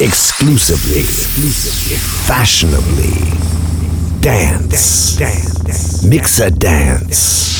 Exclusively, fashionably, dance, Mixer Dance.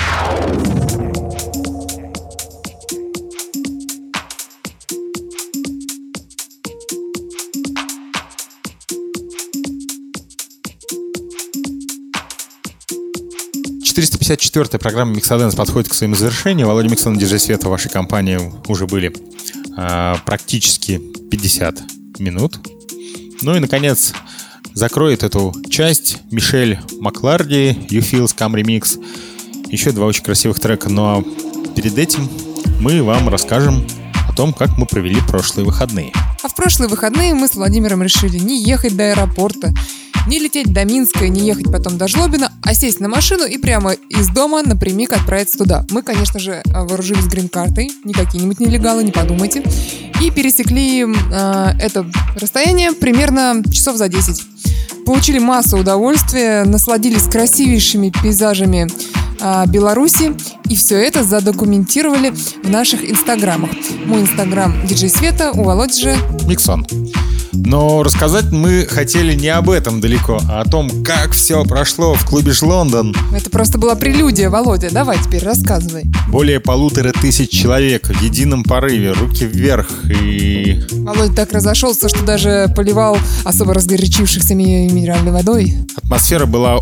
«454-я программа Mixer Dance» подходит к своему завершению. Володя Миксон, диджей Света в вашей компании уже были практически 50 минут. Ну и, наконец, закроет эту часть Мишель Макларди, You Feel Scum Remix. Еще два очень красивых трека. Но перед этим мы вам расскажем о том, как мы провели прошлые выходные. А в прошлые выходные мы с Владимиром решили не ехать до аэропорта, не лететь до Минска, не ехать потом до Жлобина, а сесть на машину и прямо из дома напрямик отправиться туда. Мы, конечно же, вооружились грин-картой, не какие-нибудь нелегалы, не подумайте, и пересекли это расстояние примерно часов за 10. Получили массу удовольствия, насладились красивейшими пейзажами Беларуси, и все это задокументировали в наших инстаграмах. Мой инстаграм диджей Света, у Володи же Миксон. Но рассказать мы хотели не об этом далеко, а о том, как все прошло в клубе «Лондон». Это просто была прелюдия, Володя. Давай теперь рассказывай. Более 1500 человек в едином порыве, руки вверх и... Володя так разошелся, что даже поливал особо разгорячившихся минеральной водой. Атмосфера была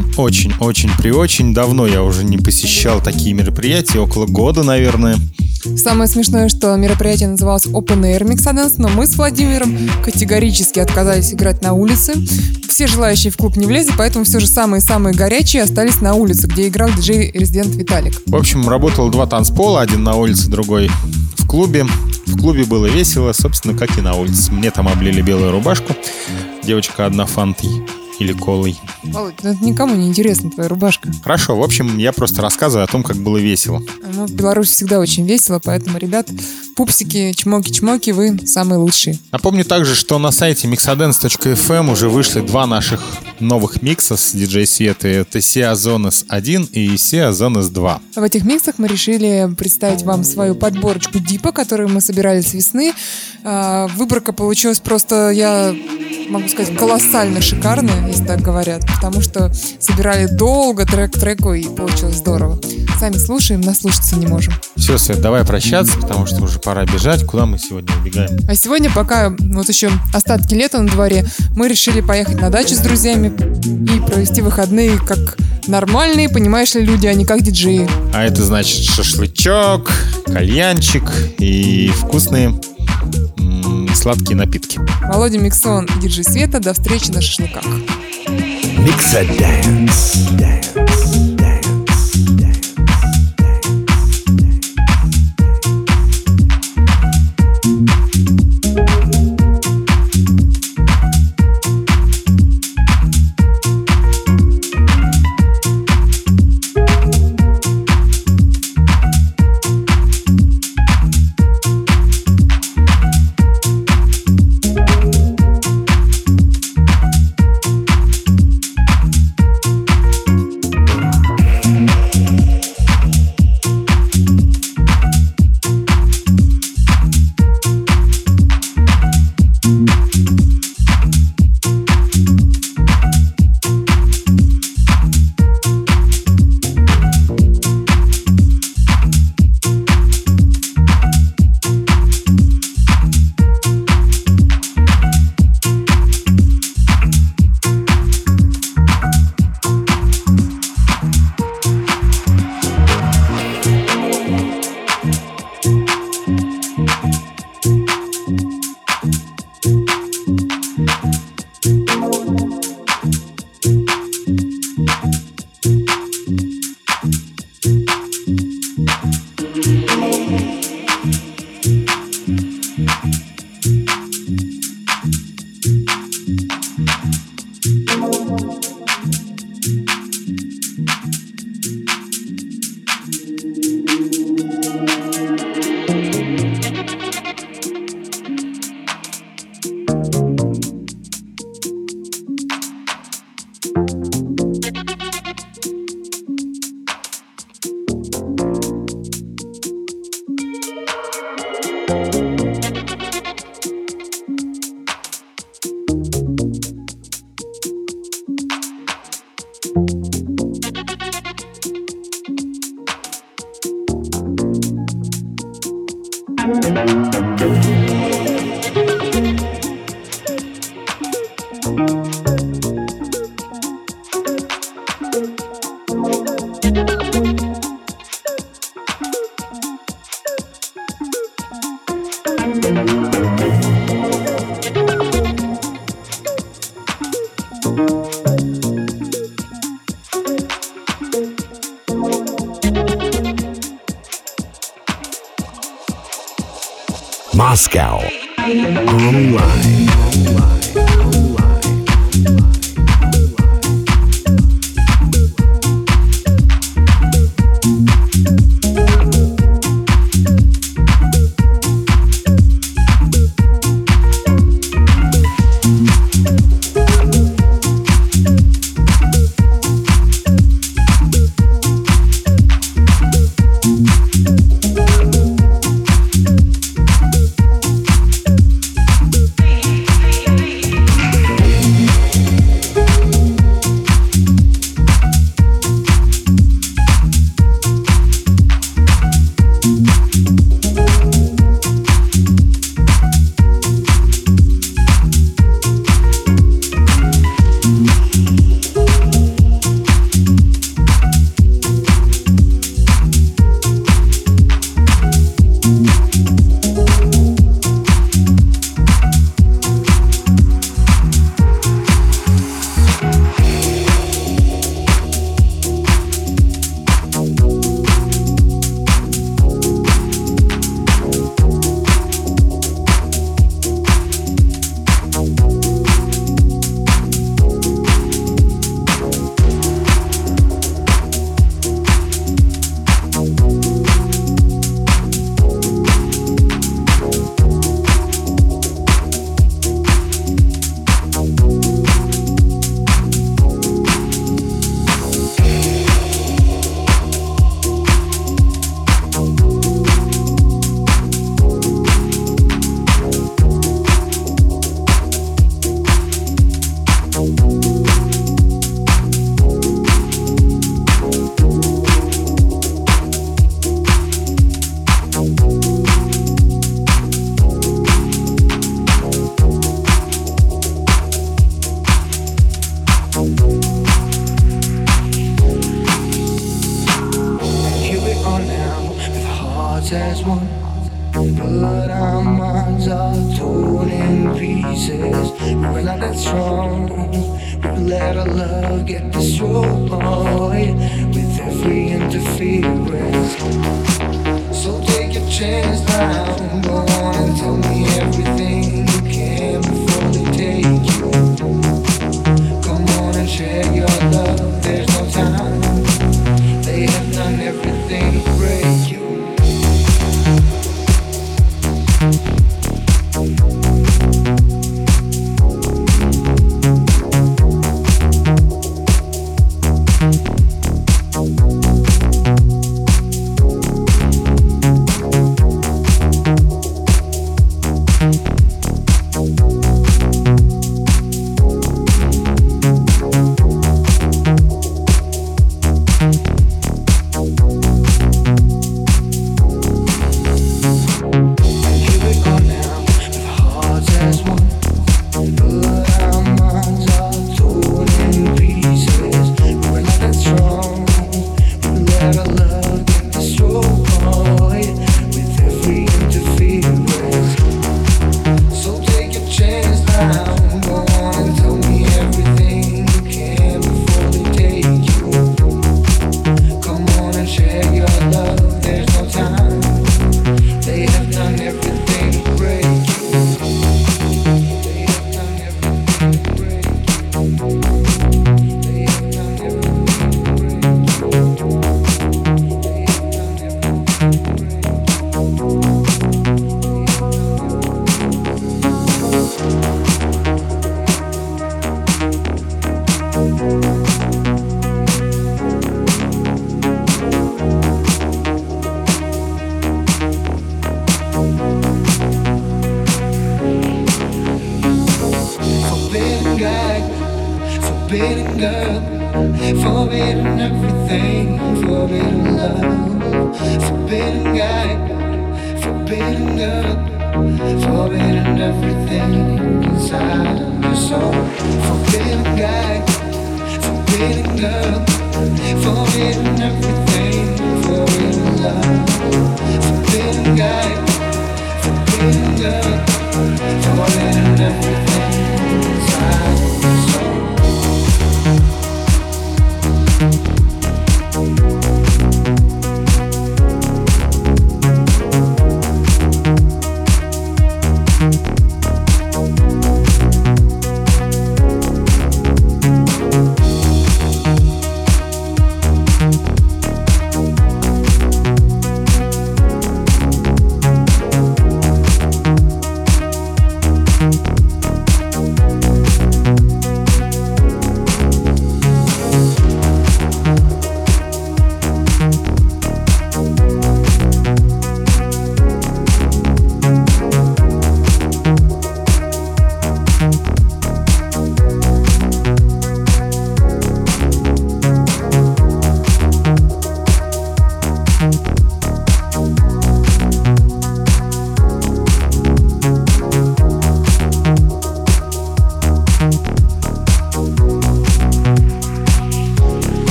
очень давно. Я уже не посещал такие мероприятия, около года, наверное. Самое смешное, что мероприятие называлось Open Air Mixer Dance, но мы с Владимиром категорически отказались играть на улице. Все желающие в клуб не влезли, поэтому все же самые-самые горячие остались на улице, где играл диджей-резидент Виталик. В общем, работало два танцпола, один на улице, другой в клубе. В клубе было весело, собственно, как и на улице. Мне там облили белую рубашку, девочка одна фантой или колой. Володь, это никому не интересна твоя рубашка. Хорошо, в общем, я просто рассказываю о том, как было весело. Ну, в Беларуси всегда очень весело, поэтому, ребят, пупсики, чмоки-чмоки, вы самые лучшие. Напомню также, что на сайте mixadance.fm уже вышли два наших новых микса с диджей Светы. Это SEA Zones 1 и SEA Zones 2. В этих миксах мы решили представить вам свою подборочку дипа, которую мы собирали с весны. Выборка получилась просто, я могу сказать, колоссально шикарная, если так говорят, потому что собирали долго трек к треку, и получилось здорово. Сами слушаем, наслушаться не можем. Все, Свет, давай прощаться, потому что уже пора бежать. Куда мы сегодня убегаем? А сегодня, пока вот еще остатки лета на дворе, мы решили поехать на дачу с друзьями и провести выходные как нормальные, понимаешь ли, люди, а не как диджеи. А это значит шашлычок, кальянчик и вкусные сладкие напитки. Володя Миксон и диджей Света. До встречи на шашлыках. Mixer Dance. Moscow. Online.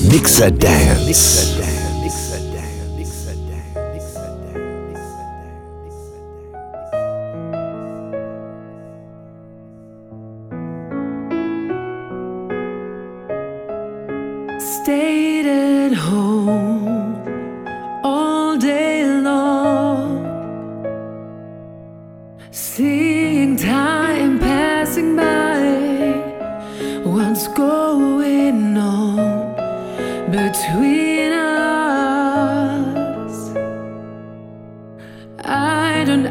Mixadance. Stayed at home all day long, seeing time passing by. What's going on between us? I don't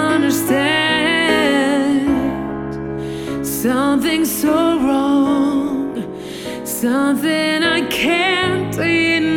understand. Something's so wrong, something I can't ignore.